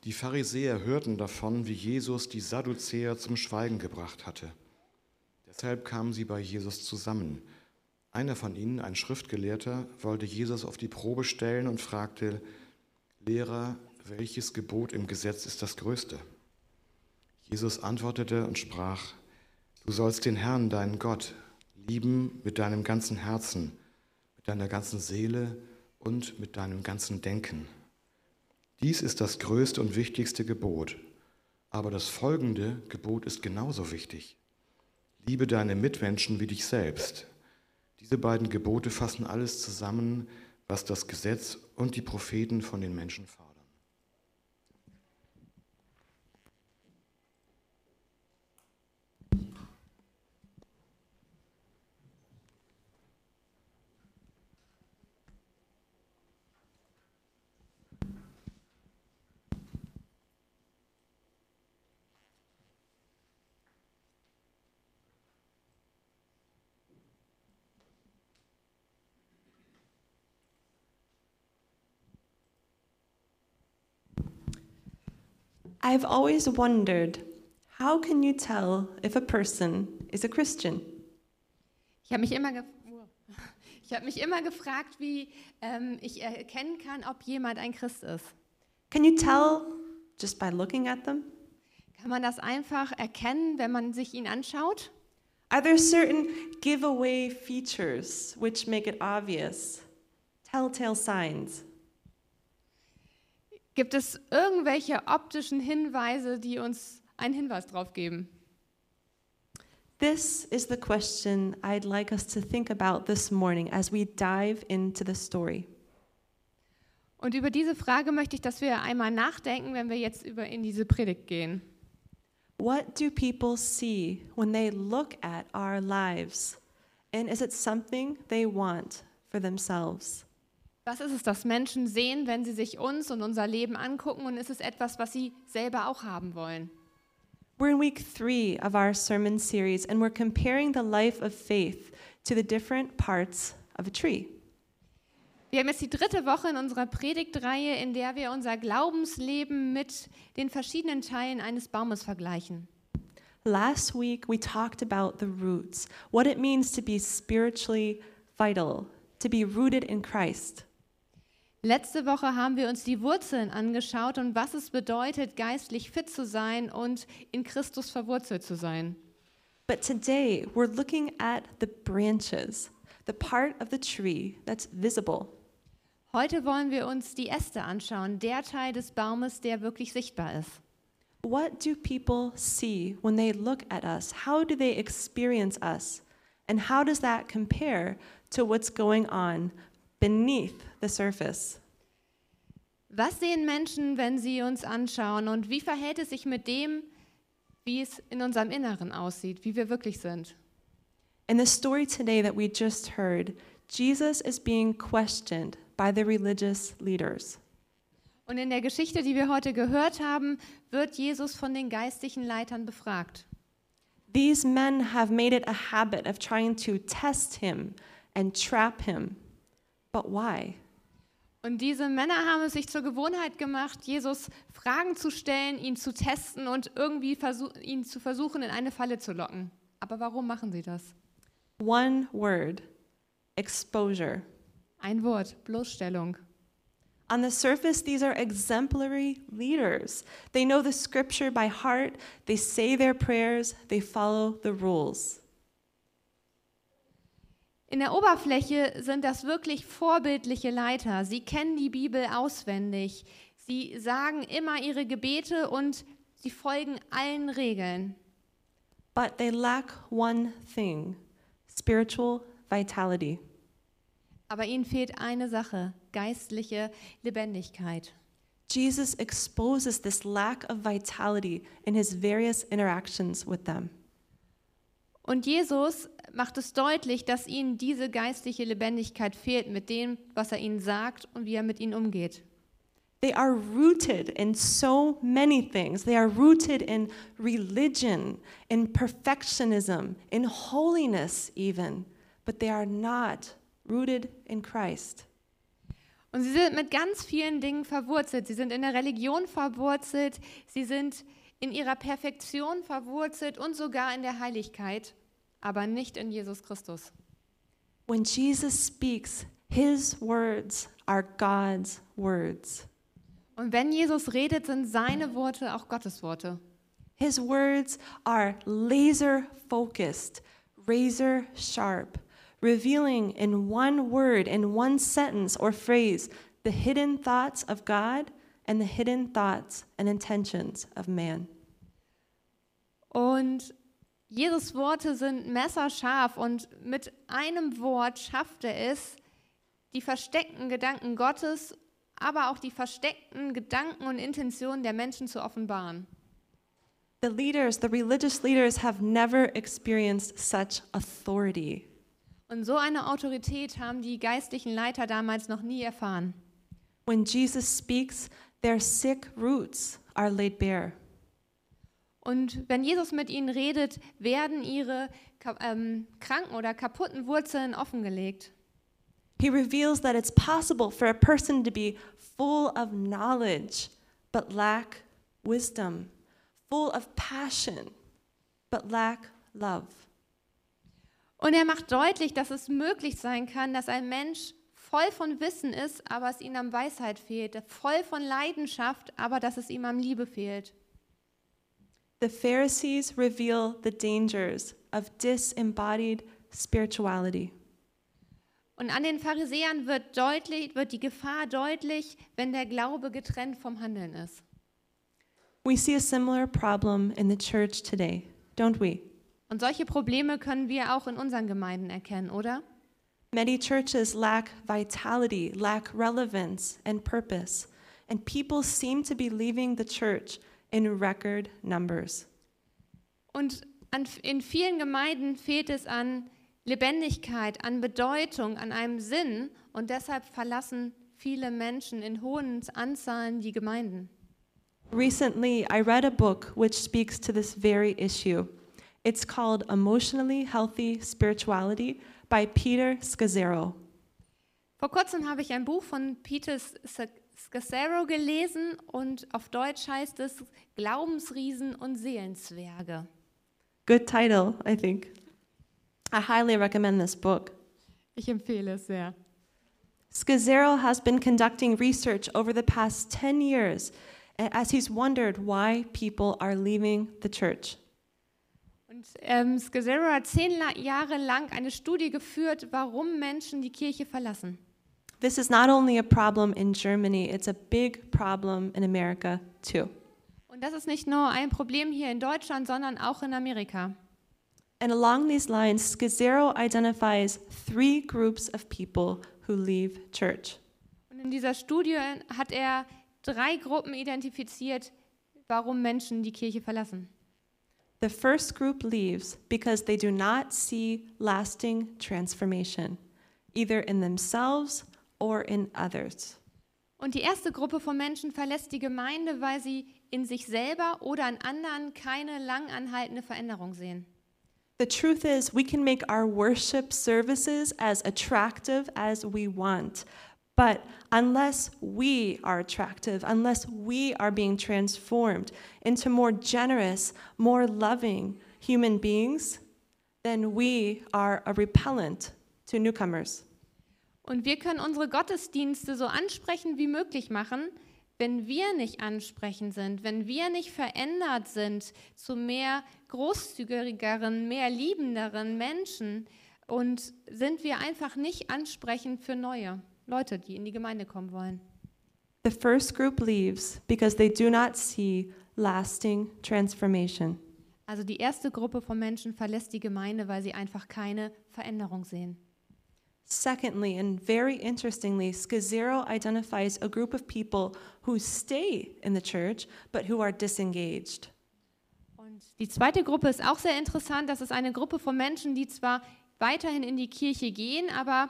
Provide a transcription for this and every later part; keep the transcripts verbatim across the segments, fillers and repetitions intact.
Die Pharisäer hörten davon, wie Jesus die Sadduzäer zum Schweigen gebracht hatte. Deshalb kamen sie bei Jesus zusammen. Einer von ihnen, ein Schriftgelehrter, wollte Jesus auf die Probe stellen und fragte: Lehrer, welches Gebot im Gesetz ist das größte? Jesus antwortete und sprach: Du sollst den Herrn, deinen Gott, lieben mit deinem ganzen Herzen, mit deiner ganzen Seele und mit deinem ganzen Denken. Dies ist das größte und wichtigste Gebot. Aber das folgende Gebot ist genauso wichtig. Liebe deine Mitmenschen wie dich selbst. Diese beiden Gebote fassen alles zusammen, was das Gesetz und die Propheten von den Menschen fordern. I've always wondered, how can you tell if a person is a Christian? Ich habe mich immer, ge ich hab mich immer gefragt, wie ähm, ich erkennen kann, ob jemand ein Christ ist. Can you tell just by looking at them? Kann man das einfach erkennen, wenn man sich ihn anschaut? Are there certain giveaway features which make it obvious? Telltale signs? Gibt es irgendwelche optischen Hinweise, die uns einen Hinweis drauf geben? This is the question I'd like us to think about this morning as we dive into the story. Und über diese Frage möchte ich, dass wir einmal nachdenken, wenn wir jetzt über in diese Predigt gehen. What do people see when they look at our lives? And is it something they want for themselves? Was ist es, dass Menschen sehen, wenn sie sich uns und unser Leben angucken, und ist es etwas, was sie selber auch haben wollen? We're in week three of our sermon series, and we're comparing the life of faith to the different parts of a tree. Wir haben jetzt die dritte Woche in unserer Predigtreihe, in der wir unser Glaubensleben mit den verschiedenen Teilen eines Baumes vergleichen. Last week we talked about the roots, what it means to be spiritually vital, to be rooted in Christ. Letzte Woche haben wir uns die Wurzeln angeschaut und was es bedeutet, geistlich fit zu sein und in Christus verwurzelt zu sein. But today we're looking at the branches, the part of the tree that's visible. Heute wollen wir uns die Äste anschauen, der Teil des Baumes, der wirklich sichtbar ist. What do people see when they look at us? How do they experience us? And how does that compare to what's going on beneath the surface? Was sehen Menschen, wenn sie uns anschauen, und wie verhält es sich mit dem, wie es in unserem Inneren aussieht, wie wir wirklich sind? In the story today that we just heard, Jesus is being questioned by the religious leaders. Und in der Geschichte, die wir heute gehört haben, wird Jesus von den geistlichen Leitern befragt. These men have made it a habit of trying to test him and trap him. But why? Und diese Männer haben es sich zur Gewohnheit gemacht, Jesus Fragen zu stellen, ihn zu testen und irgendwie versuch, ihn zu versuchen, in eine Falle zu locken. Aber warum machen sie das? One word, exposure. Ein Wort, Bloßstellung. On the surface, these are exemplary leaders. They know the scripture by heart, they say their prayers, they follow the rules. In der Oberfläche sind das wirklich vorbildliche Leiter. Sie kennen die Bibel auswendig. Sie sagen immer ihre Gebete und sie folgen allen Regeln. But they lack one thing, spiritual vitality. Aber ihnen fehlt eine Sache, geistliche Lebendigkeit. Jesus exposes this lack of vitality in his various interactions with them. Und Jesus macht es deutlich, dass ihnen diese geistliche Lebendigkeit fehlt mit dem, was er ihnen sagt und wie er mit ihnen umgeht. They are rooted in so many things. They are rooted in religion, in perfectionism, in holiness even, but they are not rooted in Christ. Und sie sind mit ganz vielen Dingen verwurzelt. Sie sind in der Religion verwurzelt, sie sind in ihrer Perfektion verwurzelt und sogar in der Heiligkeit, aber nicht in Jesus Christus. When Jesus speaks, his words are God's words. Und wenn Jesus redet, sind seine Worte auch Gottes Worte. His words are laser focused, razor sharp, revealing in one word, in one sentence or phrase, the hidden thoughts of God and the hidden thoughts and intentions of man. Und Jesus' Worte sind messerscharf und mit einem Wort schafft er es, die versteckten Gedanken Gottes, aber auch die versteckten Gedanken und Intentionen der Menschen zu offenbaren. The leaders, the religious leaders have never experienced such authority. Und so eine Autorität haben die geistlichen Leiter damals noch nie erfahren. When Jesus speaks, their sick roots are laid bare. Und wenn Jesus mit ihnen redet, werden ihre ähm, kranken oder kaputten Wurzeln offengelegt. He reveals that it's possible for a person to be full of knowledge, but lack wisdom, full of passion, but lack love. Und er macht deutlich, dass es möglich sein kann, dass ein Mensch voll von Wissen ist, aber es ihm an Weisheit fehlt, voll von Leidenschaft, aber dass es ihm an Liebe fehlt. The Pharisees reveal the dangers of disembodied spirituality. Und an den Pharisäern wird deutlich, wird die Gefahr deutlich, wenn der Glaube getrennt vom Handeln ist. We see a similar problem in the church today, don't we? Und solche Probleme können wir auch in unseren Gemeinden erkennen, oder? Many churches lack vitality, lack relevance and purpose, and people seem to be leaving the church in record numbers. Und an, in vielen Gemeinden fehlt es an Lebendigkeit, an Bedeutung, an einem Sinn, und deshalb verlassen viele Menschen in hohen Anzahlen die Gemeinden. Recently, I read a book which speaks to this very issue. It's called Emotionally Healthy Spirituality by Peter Scazzero. Vor kurzem habe ich ein Buch von Peter Scazzero gelesen und auf Deutsch heißt es Glaubensriesen und Seelenzwerge. Good title, I think. I highly recommend this book. Ich empfehle es sehr. Scazzero has been conducting research over the past ten years as he's wondered why people are leaving the church. Und ähm, Scazzero hat zehn La- Jahre lang eine Studie geführt, warum Menschen die Kirche verlassen. This is not only a problem in Germany, it's a big problem in America too. Und das ist nicht nur ein Problem hier in Deutschland, sondern auch in Amerika. And along these lines, Scazzero identifies three groups of people who leave church. Und in dieser Studie hat er drei Gruppen identifiziert, warum Menschen die Kirche verlassen. The first group leaves because they do not see lasting transformation, either in themselves or in others. Und die erste Gruppe von Menschen verlässt die Gemeinde, weil sie in sich selber oder an anderen keine lang anhaltende Veränderung sehen. The truth is, we can make our worship services as attractive as we want, but unless we are attractive, unless we are being transformed into more generous, more loving human beings, then we are a repellent to newcomers. Und wir können unsere Gottesdienste so ansprechend wie möglich machen, wenn wir nicht ansprechend sind, wenn wir nicht verändert sind zu mehr großzügigeren, mehr liebenderen Menschen, und sind wir einfach nicht ansprechend für neue Leute, die in die Gemeinde kommen wollen. The first group leaves because they do not see lasting transformation. Also die erste Gruppe von Menschen verlässt die Gemeinde, weil sie einfach keine Veränderung sehen. Secondly, and very interestingly, Scazzero identifies a group of people who stay in the church, but who are disengaged. Und die zweite Gruppe ist auch sehr interessant. Das ist eine Gruppe von Menschen, die zwar weiterhin in die Kirche gehen, aber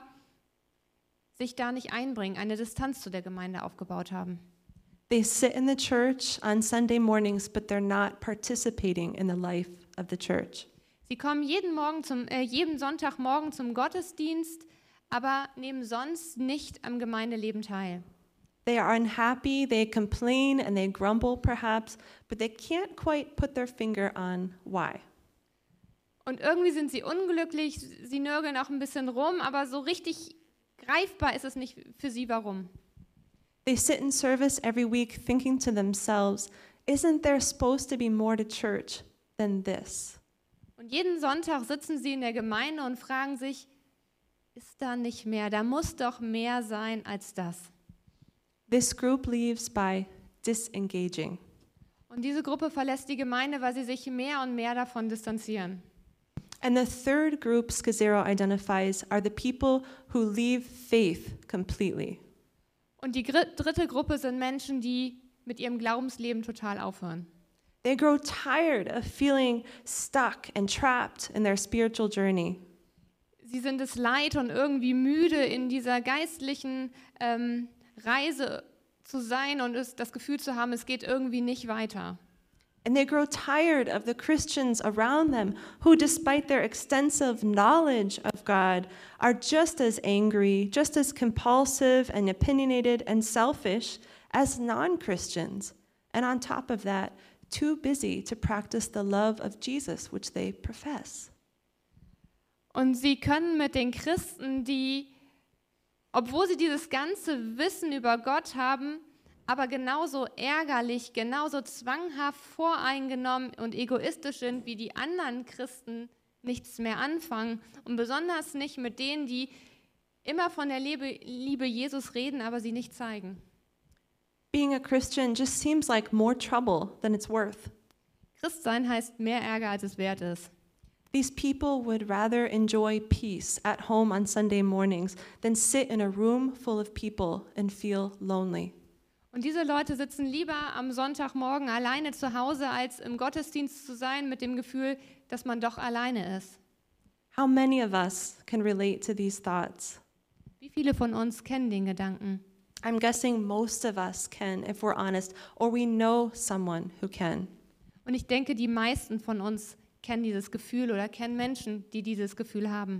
sich da nicht einbringen, eine Distanz zu der Gemeinde aufgebaut haben. They sit in the church on Sunday mornings, but they're not participating in the life of the church. Sie kommen jeden Morgen zum, äh, jeden Sonntagmorgen zum Gottesdienst, aber nehmen sonst nicht am Gemeindeleben teil. They are unhappy, they complain, and they grumble perhaps, but they can't quite put their finger on why. Und irgendwie sind sie unglücklich, sie nörgeln auch ein bisschen rum, aber so richtig greifbar ist es nicht für sie, warum. They sit in service every week thinking to themselves, isn't there supposed to be more to church than this? Und jeden Sonntag sitzen sie in der Gemeinde und fragen sich, ist da nicht mehr, da muss doch mehr sein als das. This group leaves by disengaging. Und diese Gruppe verlässt die Gemeinde, weil sie sich mehr und mehr davon distanzieren. And the third group Scazzero identifies are the people who leave faith completely. Und die gr- dritte Gruppe sind Menschen, die mit ihrem Glaubensleben total aufhören. They grow tired of feeling stuck and trapped in their spiritual journey. Sie sind es leid und irgendwie müde, in dieser geistlichen ähm, Reise zu sein und es, das Gefühl zu haben, es geht irgendwie nicht weiter. And they grow tired of the Christians around them who, despite their extensive knowledge of God, are just as angry, just as compulsive and opinionated and selfish as non-Christians. And on top of that, too busy to practice the love of Jesus, which they profess. Und sie können mit den Christen, die, obwohl sie dieses ganze Wissen über Gott haben, aber genauso ärgerlich, genauso zwanghaft voreingenommen und egoistisch sind wie die anderen Christen, nichts mehr anfangen. Und besonders nicht mit denen, die immer von der Liebe, Liebe Jesus reden, aber sie nicht zeigen. Being a Christian just seems like more trouble than it's worth. Christsein heißt mehr Ärger, als es wert ist. These people would rather enjoy peace at home on Sunday mornings than sit in a room full of people and feel lonely. Und diese Leute sitzen lieber am Sonntagmorgen alleine zu Hause, als im Gottesdienst zu sein mit dem Gefühl, dass man doch alleine ist. How many of us can relate to these thoughts? Wie viele von uns kennen den Gedanken? I'm guessing most of us can, if we're honest, or we know someone who can. Und ich denke, die meisten von uns kennen dieses Gefühl oder kennen Menschen, die dieses Gefühl haben.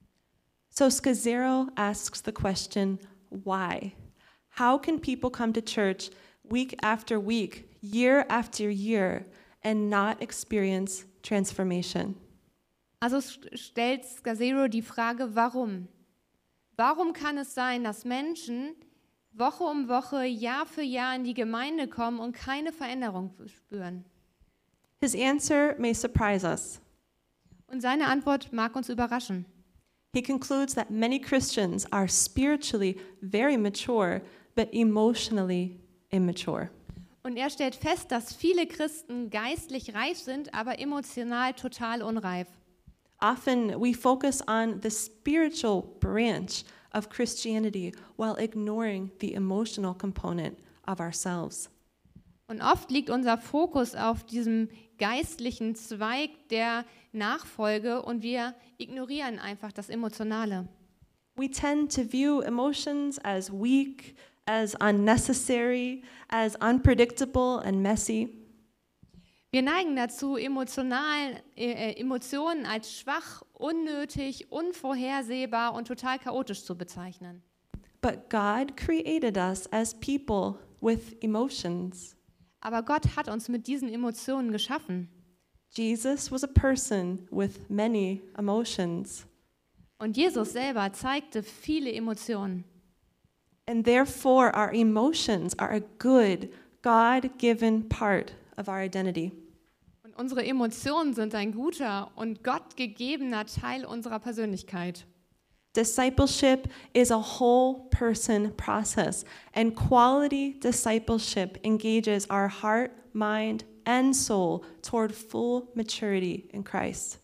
So Scazzero asks the question, why? How can people come to church week after week, year after year, and not experience transformation? Also stellt Scazzero die Frage, warum? Warum kann es sein, dass Menschen Woche um Woche, Jahr für Jahr in die Gemeinde kommen und keine Veränderung spüren? His answer may surprise us. Und seine Antwort mag uns überraschen. He concludes that many Christians are spiritually very mature, but emotionally immature. Und er stellt fest, dass viele Christen geistlich reif sind, aber emotional total unreif. Often we focus on the spiritual branch of Christianity while ignoring the emotional component of ourselves. Und oft liegt unser Fokus auf diesem geistlichen Zweig der Nachfolge und wir ignorieren einfach das Emotionale. We tend to view emotions as weak, as unnecessary, as unpredictable and messy. Wir neigen dazu, emotional, äh, Emotionen als schwach, unnötig, unvorhersehbar und total chaotisch zu bezeichnen. But God created us as people with emotions. Aber Gott hat uns mit diesen Emotionen geschaffen. Jesus was a person with many emotions. Und Jesus selber zeigte viele Emotionen. And therefore our emotions are a good, God-given part of our identity. Und unsere Emotionen sind ein guter und gottgegebener Teil unserer Persönlichkeit. Discipleship is a whole person process, and quality discipleship engages our heart, mind, and soul toward full maturity in Christ.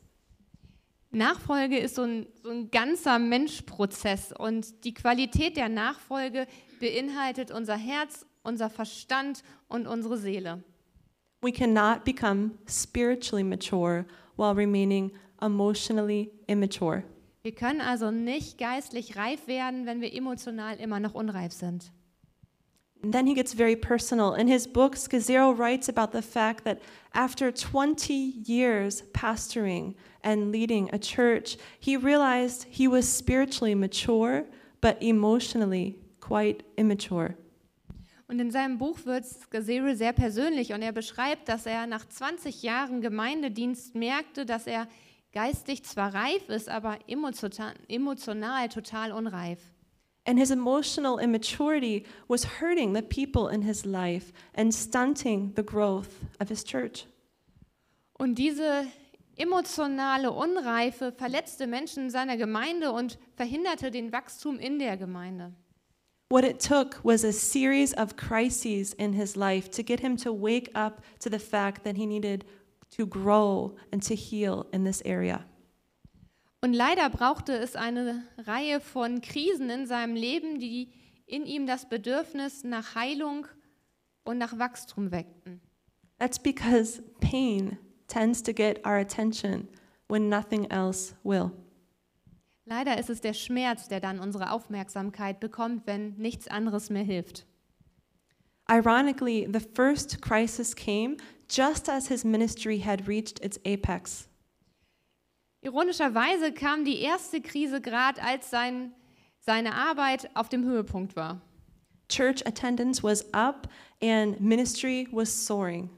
Nachfolge ist so ein, so ein ganzer Menschprozess und die Qualität der Nachfolge beinhaltet unser Herz, unser Verstand und unsere Seele. We cannot become spiritually mature while remaining emotionally immature. Wir können also nicht geistlich reif werden, wenn wir emotional immer noch unreif sind. And then he gets very personal. In his book, Scazzero writes about the fact that after twenty years pastoring and leading a church, he realized he was spiritually mature, but emotionally quite immature. Und in seinem Buch wird Scazzero sehr persönlich und er beschreibt, dass er nach zwanzig Jahren Gemeindedienst merkte, dass er geistlich zwar reif ist, aber emotional, emotional total unreif. And his emotional immaturity was hurting the people in his life and stunting the growth of his church. Und diese emotionale Unreife verletzte Menschen in seiner Gemeinde und verhinderte den Wachstum in der Gemeinde. What it took was a series of crises in his life to get him to wake up to the fact that he needed to grow and to heal in this area. Und leider brauchte es eine Reihe von Krisen in seinem Leben, die in ihm das Bedürfnis nach Heilung und nach Wachstum weckten. That's because pain tends to get our attention when nothing else will. Leider ist es der Schmerz, der dann unsere Aufmerksamkeit bekommt, wenn nichts anderes mehr hilft. Ironically, the first crisis came just as his ministry had reached its apex. Ironischerweise kam die erste Krise gerade, als sein, seine Arbeit auf dem Höhepunkt war. Church attendance was up and ministry was soaring.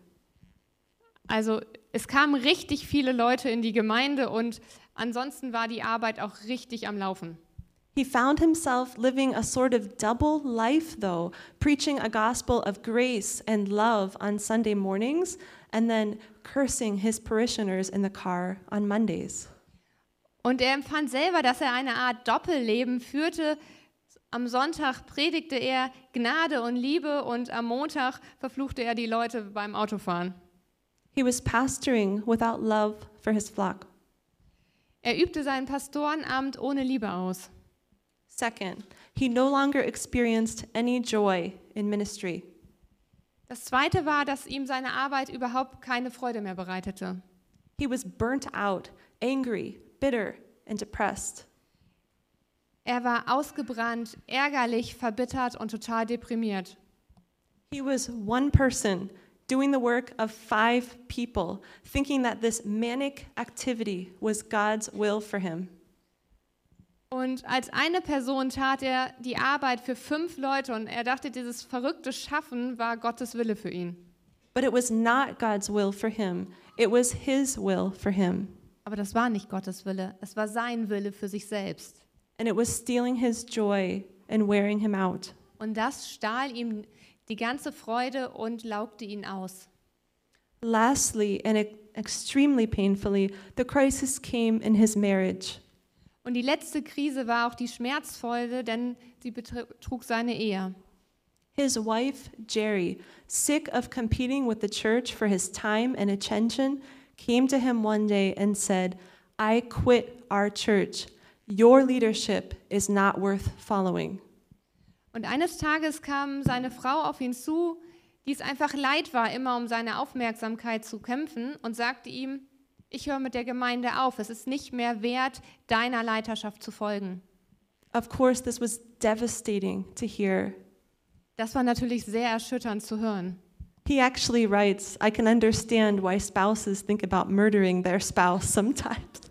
Also es kamen richtig viele Leute in die Gemeinde und ansonsten war die Arbeit auch richtig am Laufen. He found himself living a sort of double life, though, preaching a gospel of grace and love on Sunday mornings and then cursing his parishioners in the car on Mondays. Und er empfand selber, dass er eine Art Doppelleben führte. Am Sonntag predigte er Gnade und Liebe und am Montag verfluchte er die Leute beim Autofahren. He was pastoring without love for his flock. Er übte sein Pastorenamt ohne Liebe aus. Second, he no longer experienced any joy in ministry. Das Zweite war, dass ihm seine Arbeit überhaupt keine Freude mehr bereitete. He was burnt out, angry, bitter, and depressed. Er war ausgebrannt, ärgerlich, verbittert und total deprimiert. He was one person doing the work of five people, thinking that this manic activity was God's will for him. Und als eine Person tat er die Arbeit für fünf Leute und er dachte, dieses verrückte Schaffen war Gottes Wille für ihn. But it was not God's will for him. It was his will for him. Aber das war nicht Gottes Wille, es war sein Wille für sich selbst. And it was stealing his joy and wearing him out. Und das stahl ihm die ganze Freude und laugte ihn aus. Lastly, and e- extremely painfully, the crisis came in his marriage. Und die letzte Krise war auch die schmerzvolle, denn sie betrug seine Ehe. His wife, Jerry, sick of competing with the church for his time and attention, came to him one day and said, "I quit our church. Your leadership is not worth following." Und eines Tages kam seine Frau auf ihn zu, die es einfach leid war, immer um seine Aufmerksamkeit zu kämpfen, und sagte ihm: Ich höre mit der Gemeinde auf. Es ist nicht mehr wert, deiner Leiterschaft zu folgen. Of course, this was devastating to hear. Das war natürlich sehr erschütternd zu hören. He actually writes, "I can understand why spouses think about murdering their spouse sometimes."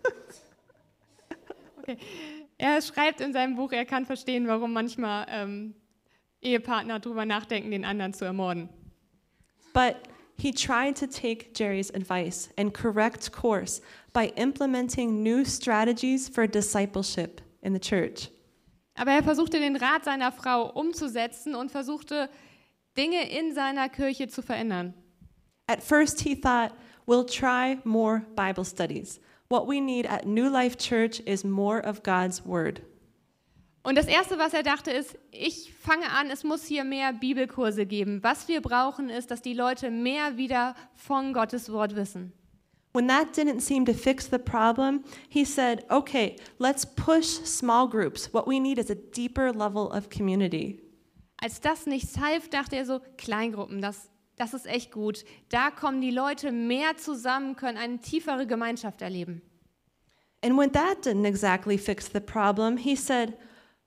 Okay. Er schreibt in seinem Buch, er kann verstehen, warum manchmal ähm, Ehepartner darüber nachdenken, den anderen zu ermorden. But he tried to take Jerry's advice and correct course by implementing new strategies for discipleship in the church. Aber er versuchte den Rat seiner Frau umzusetzen und versuchte Dinge in seiner Kirche zu verändern. At first he thought, we'll try more Bible studies. What we need at New Life Church is more of God's Word. Und das Erste, was er dachte, ist, ich fange an, es muss hier mehr Bibelkurse geben. Was wir brauchen, ist, dass die Leute mehr wieder von Gottes Wort wissen. When that didn't seem to fix the problem, he said, okay, let's push small groups. What we need is a deeper level of community. Als das nichts half, dachte er so, Kleingruppen, das, das ist echt gut. Da kommen die Leute mehr zusammen, können eine tiefere Gemeinschaft erleben. And when that didn't exactly fix the problem, he said,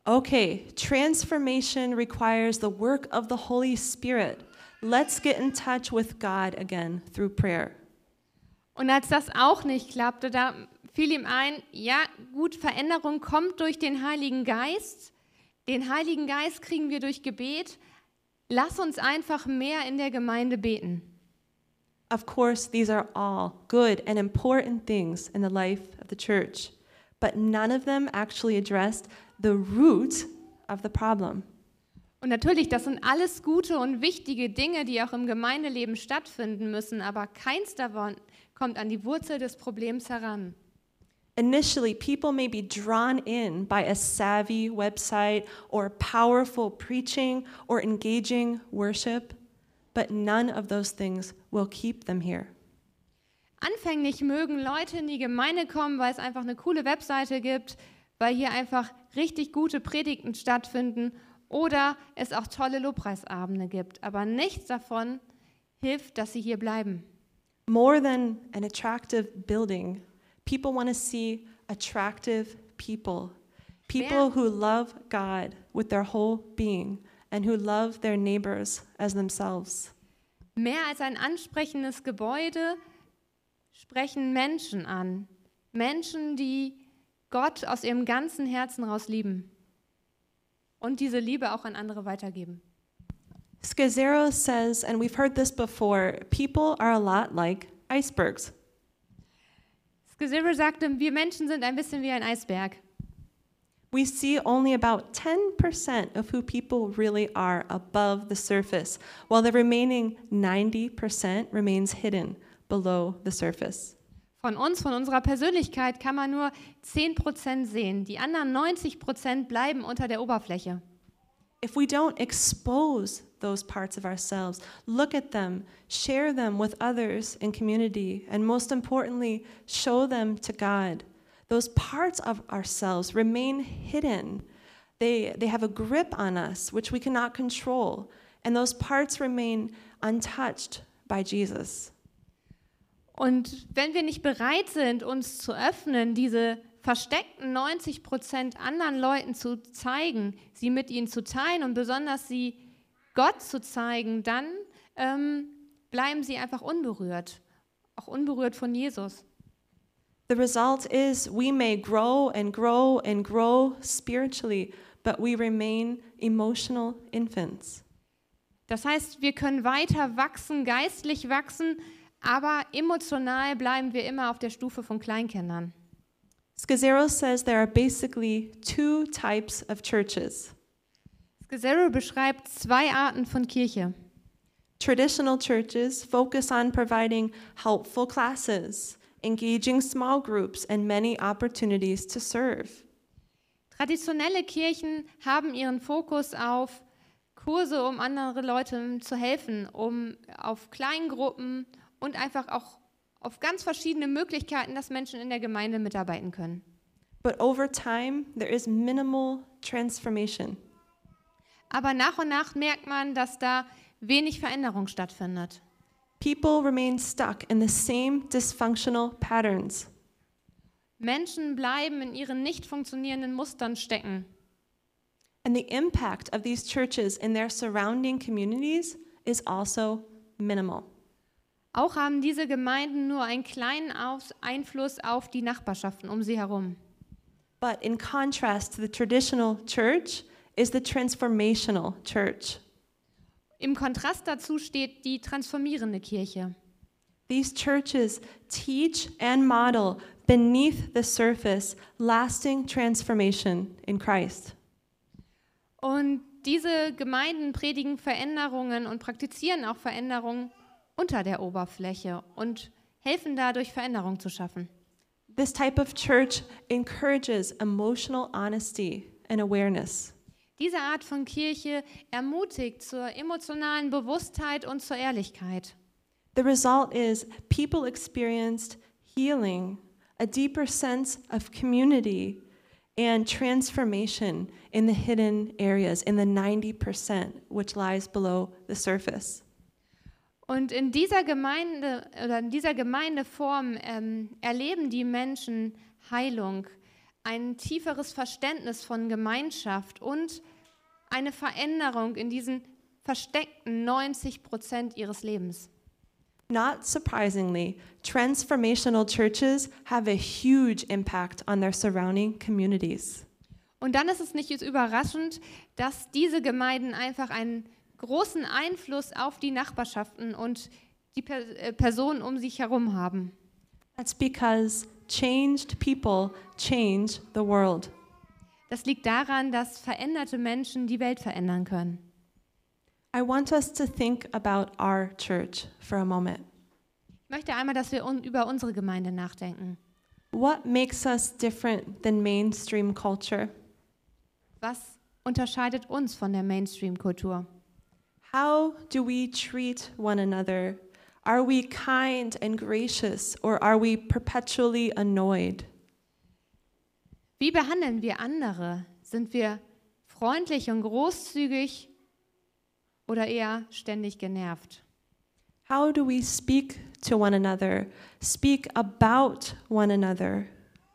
Okay, transformation requires the work of the Holy Spirit. Let's get in touch with God again through prayer. Und als das auch nicht klappte, da fiel ihm ein, ja gut, Veränderung kommt durch den Heiligen Geist. Den Heiligen Geist kriegen wir durch Gebet. Lass uns einfach mehr in der Gemeinde beten. Of course, these are all good and important things in the life of the church, but none of them actually addressed the root of the problem. Und natürlich, das sind alles gute und wichtige Dinge, die auch im Gemeindeleben stattfinden müssen, aber keins davon kommt an die Wurzel des Problems heran. Initially, people may be drawn in by a savvy website or powerful preaching or engaging worship, but none of those things will keep them here. Anfänglich mögen Leute in die Gemeinde kommen, weil es einfach eine coole Webseite gibt, weil hier einfach richtig gute Predigten stattfinden oder es auch tolle Lobpreisabende gibt. Aber nichts davon hilft, dass sie hier bleiben. More than an attractive building, people want to see attractive people. People Mehr- who love God with their whole being and who love their neighbors as themselves. Mehr als ein ansprechendes Gebäude sprechen Menschen an. Menschen, die Gott aus ihrem ganzen Herzen raus lieben und diese Liebe auch an andere weitergeben. Scazzero says, and we've heard this before, people are a lot like icebergs. Scazzero sagte, wir Menschen sind ein bisschen wie ein Eisberg. We see only about ten percent of who people really are above the surface, while the remaining ninety percent remains hidden below the surface. Von uns, von unserer Persönlichkeit kann man nur zehn Prozent sehen. Die anderen neunzig Prozent bleiben unter der Oberfläche. If we don't expose those parts of ourselves, look at them, share them with others in community, and most importantly, show them to God, those parts of ourselves remain hidden. They, they have a grip on us, which we cannot control, and those parts remain untouched by Jesus. Und wenn wir nicht bereit sind, uns zu öffnen, diese versteckten neunzig Prozent anderen Leuten zu zeigen, sie mit ihnen zu teilen und besonders sie Gott zu zeigen, dann ähm, bleiben sie einfach unberührt, auch unberührt von Jesus. The result is we may grow and grow and grow spiritually, but we remain emotional infants. Das heißt, wir können weiter wachsen, geistlich wachsen, aber emotional bleiben wir immer auf der Stufe von Kleinkindern. Scazzero says there are basically two types of churches. Scazzero beschreibt zwei Arten von Kirche. Traditional churches focus on providing helpful classes, engaging small groups, and many opportunities to serve. Traditionelle Kirchen haben ihren Fokus auf Kurse, um andere Leute zu helfen, um auf Kleingruppen und einfach auch auf ganz verschiedene Möglichkeiten, dass Menschen in der Gemeinde mitarbeiten können. But over time, there is minimal transformation. Aber nach und nach merkt man, dass da wenig Veränderung stattfindet. People remain stuck in the same dysfunctional patterns. Menschen bleiben in ihren nicht funktionierenden Mustern stecken. And the impact of these churches in their surrounding communities is also minimal. Auch haben diese Gemeinden nur einen kleinen Aus- Einfluss auf die Nachbarschaften um sie herum. But in contrast to the traditional church is the transformational church. Im Kontrast dazu steht die transformierende Kirche. These churches teach and model beneath the surface lasting transformation in Christ. Und diese Gemeinden predigen Veränderungen und praktizieren auch Veränderungen unter der Oberfläche und helfen dadurch, Veränderung zu schaffen. This type of church encourages emotional honesty and awareness. Diese Art von Kirche ermutigt zur emotionalen Bewusstheit und zur Ehrlichkeit. The result is people experienced healing, a deeper sense of community, and transformation in the hidden areas, in the ninety percent which lies below the surface. Und in dieser Gemeinde oder in dieser Gemeindeform ähm, erleben die Menschen Heilung, ein tieferes Verständnis von Gemeinschaft und eine Veränderung in diesen versteckten neunzig Prozent ihres Lebens. Not surprisingly, transformational churches have a huge impact on their surrounding communities. Und dann ist es nicht überraschend, dass diese Gemeinden einfach einen großen Einfluss auf die Nachbarschaften und die per- äh, Personen um sich herum haben. That's because changed people change the world. Das liegt daran, dass veränderte Menschen die Welt verändern können. I want us to think about our church for a moment. Ich möchte einmal, dass wir un- über unsere Gemeinde nachdenken. What makes us different than mainstream culture? Was unterscheidet uns von der Mainstream-Kultur? How do we treat one another? Are we kind and gracious, or are we perpetually annoyed? Wie behandeln wir andere? Sind wir freundlich und großzügig oder eher ständig genervt? How do we speak to one another, speak about one another?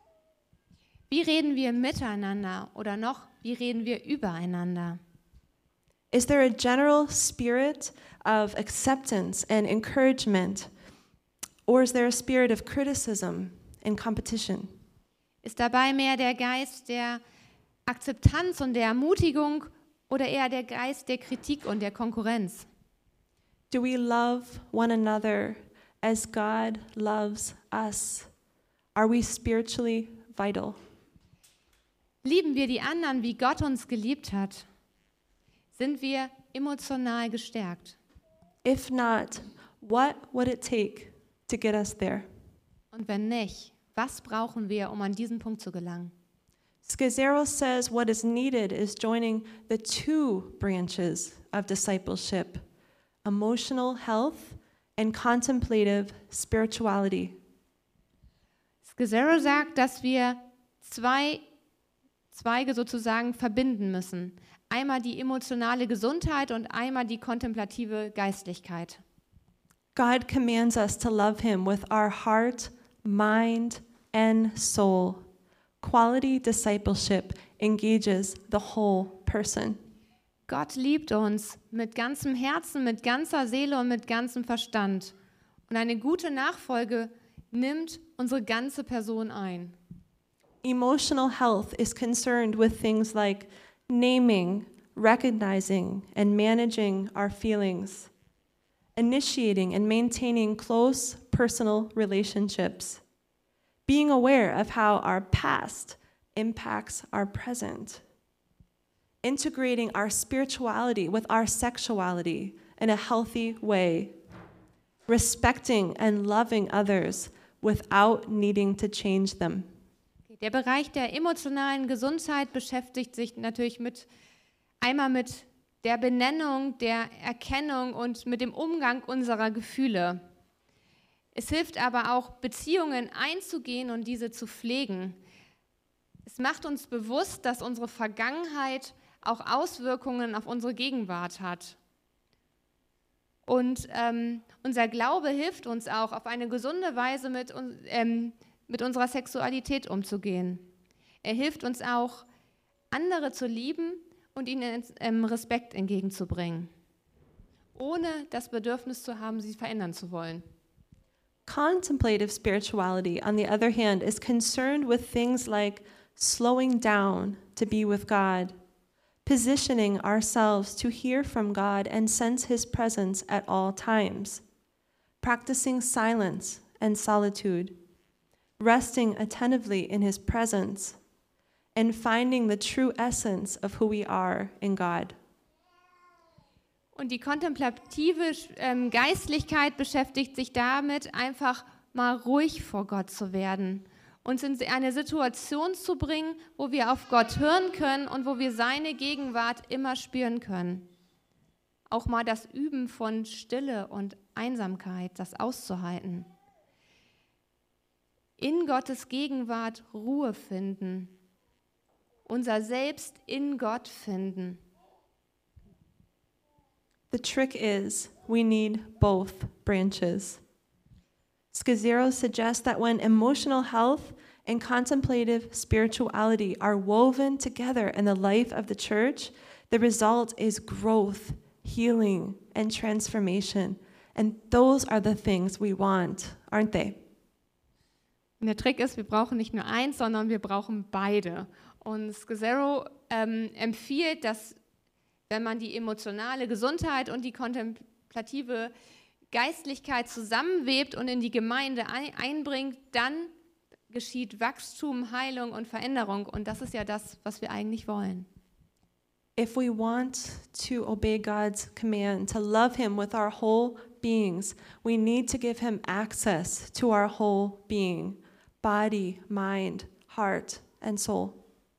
Wie reden wir miteinander oder noch, wie reden wir übereinander? Is there a general spirit of acceptance and encouragement, or is there a spirit of criticism and competition? Ist dabei mehr der Geist der Akzeptanz und der Ermutigung oder eher der Geist der Kritik und der Konkurrenz? Do we love one another as God loves us? Are we spiritually vital? Lieben wir die anderen, wie Gott uns geliebt hat? Sind wir emotional gestärkt? If not, what would it take to get us there? Und wenn nicht, was brauchen wir, um an diesen Punkt zu gelangen? Scazzero says what is needed is joining the two branches of discipleship, emotional health and contemplative spirituality. Scazzero sagt, dass wir zwei Zweige sozusagen verbinden müssen. Einmal die emotionale Gesundheit und einmal die kontemplative Geistlichkeit. God commands us to love him with our heart, mind, and soul. Quality discipleship engages the whole person. Gott liebt uns mit ganzem Herzen, mit ganzer Seele und mit ganzem Verstand. Und eine gute Nachfolge nimmt unsere ganze Person ein. Emotional health is concerned with things like naming, recognizing, and managing our feelings, initiating and maintaining close personal relationships, being aware of how our past impacts our present, integrating our spirituality with our sexuality in a healthy way, respecting and loving others without needing to change them. Der Bereich der emotionalen Gesundheit beschäftigt sich natürlich mit einmal mit der Benennung, der Erkennung und mit dem Umgang unserer Gefühle. Es hilft aber auch, Beziehungen einzugehen und diese zu pflegen. Es macht uns bewusst, dass unsere Vergangenheit auch Auswirkungen auf unsere Gegenwart hat. Und ähm, unser Glaube hilft uns auch, auf eine gesunde Weise mit uns ähm, mit unserer Sexualität umzugehen. Er hilft uns auch, andere zu lieben und ihnen ähm, Respekt entgegenzubringen, ohne das Bedürfnis zu haben, sie verändern zu wollen. Contemplative spirituality, on the other hand, is concerned with things like slowing down to be with God, positioning ourselves to hear from God and sense his presence at all times, practicing silence and solitude, resting attentively in his presence, and finding the true essence of who we are in God. Und die kontemplative ähm, Geistlichkeit beschäftigt sich damit, einfach mal ruhig vor Gott zu werden, uns in eine Situation zu bringen, wo wir auf Gott hören können und wo wir seine Gegenwart immer spüren können. Auch mal das Üben von Stille und Einsamkeit, das auszuhalten. In Gottes Gegenwart Ruhe finden, unser Selbst in Gott finden. The trick is we need both branches. Scazzero suggests that when emotional health and contemplative spirituality are woven together in the life of the church, the result is growth, healing, and transformation. And those are the things we want, aren't they? Und der Trick ist, wir brauchen nicht nur eins, sondern wir brauchen beide. Und Scazzero ähm, empfiehlt, dass wenn man die emotionale Gesundheit und die kontemplative Geistlichkeit zusammenwebt und in die Gemeinde ein- einbringt, dann geschieht Wachstum, Heilung und Veränderung. Und das ist ja das, was wir eigentlich wollen. If we want to obey God's command, to love him with our whole beings, we need to give him access to our whole being, body, mind, heart, and soul.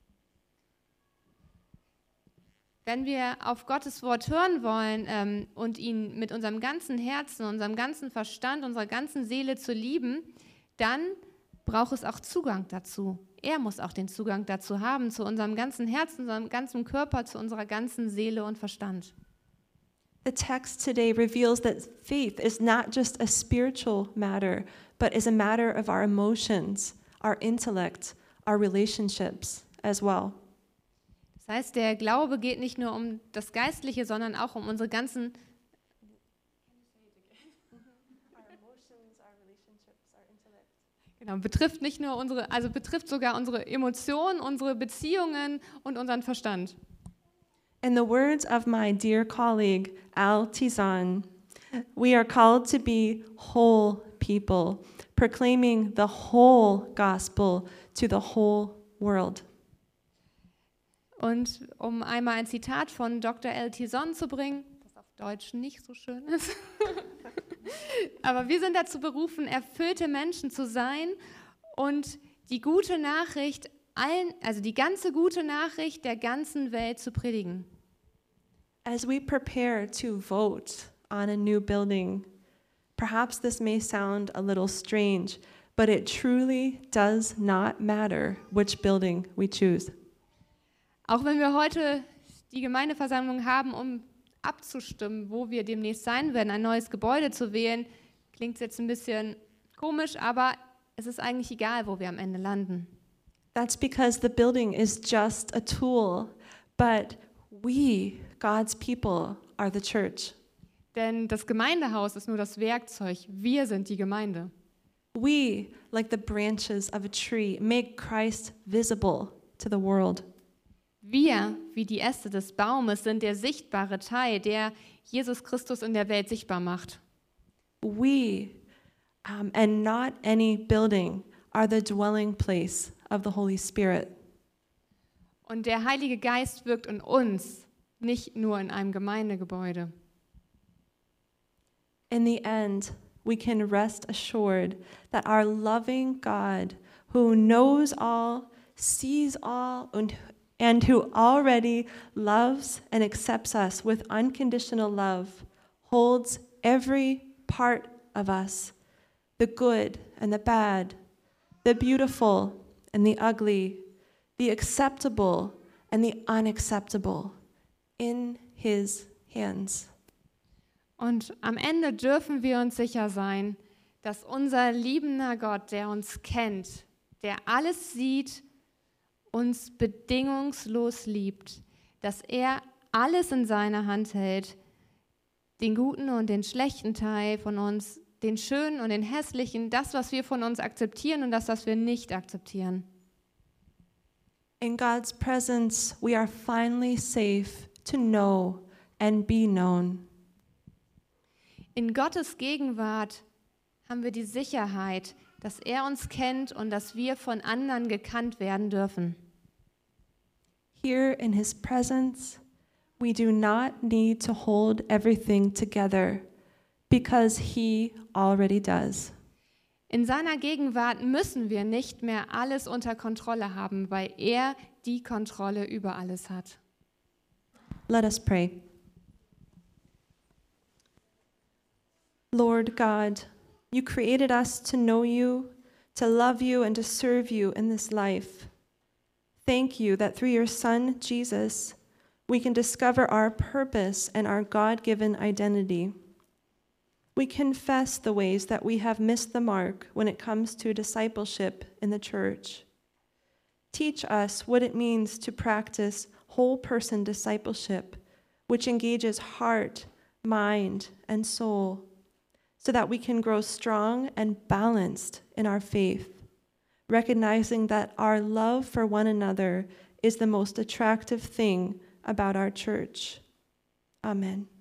Wenn wir auf Gottes Wort hören wollen ähm, und ihn mit unserem ganzen Herzen, unserem ganzen Verstand, unserer ganzen Seele zu lieben, dann braucht es auch Zugang dazu. Er muss auch den Zugang dazu haben, zu unserem ganzen Herzen, unserem ganzen Körper, zu unserer ganzen Seele und Verstand. The text today reveals that faith is not just a spiritual matter, but is a matter of our emotions, our intellect, our relationships as well. Das heißt, der Glaube geht nicht nur um das Geistliche, sondern auch um unsere ganzen Genau, betrifft nicht nur unsere, also betrifft sogar unsere Emotionen, unsere Beziehungen und unseren Verstand. In the words of my dear colleague Al Tizan, we are called to be whole people, proclaiming the whole gospel to the whole world. Und um einmal ein Zitat von Doktor Al Tizan zu bringen, das auf Deutsch nicht so schön ist, aber wir sind dazu berufen, erfüllte Menschen zu sein und die gute Nachricht allen, also die ganze gute Nachricht der ganzen Welt zu predigen. As we prepare to vote on a new building, perhaps this may sound a little strange, but it truly does not matter which building we choose. Auch wenn wir heute die Gemeindeversammlung haben, um abzustimmen, wo wir demnächst sein werden, ein neues Gebäude zu wählen, klingt es jetzt ein bisschen komisch, aber es ist eigentlich egal, wo wir am Ende landen. That's because the building is just a tool, but we, God's people, are the church. Denn das Gemeindehaus ist nur das Werkzeug, wir sind die Gemeinde. We, like the branches of a tree, make Christ visible to the world. Wir, wie die Äste des Baumes, sind der sichtbare Teil, der Jesus Christus in der Welt sichtbar macht. We, um, and not any building, are the dwelling place of the Holy Spirit. Und der Heilige Geist wirkt in uns, nicht nur in einem Gemeindegebäude. In the end, we can rest assured that our loving God, who knows all, sees all, and and who already loves and accepts us with unconditional love, holds every part of us, the good and the bad, the beautiful and the ugly, the acceptable and the unacceptable, in his hands. Und am Ende dürfen wir uns sicher sein, dass unser liebender Gott, der uns kennt, der alles sieht, uns bedingungslos liebt, dass er alles in seiner Hand hält, den guten und den schlechten Teil von uns, den schönen und den hässlichen, das, was wir von uns akzeptieren und das, was wir nicht akzeptieren. In God's presence, we are finally safe to know and be known. In Gottes Gegenwart haben wir die Sicherheit, dass er uns kennt und dass wir von anderen gekannt werden dürfen. Here in his presence, we do not need to hold everything together because he already does. In seiner Gegenwart müssen wir nicht mehr alles unter Kontrolle haben, weil er die Kontrolle über alles hat. Let us pray. Lord God, you created us to know you, to love you, and to serve you in this life. Thank you that through your Son, Jesus, we can discover our purpose and our God-given identity. We confess the ways that we have missed the mark when it comes to discipleship in the church. Teach us what it means to practice whole person discipleship, which engages heart, mind, and soul, so that we can grow strong and balanced in our faith, recognizing that our love for one another is the most attractive thing about our church. Amen.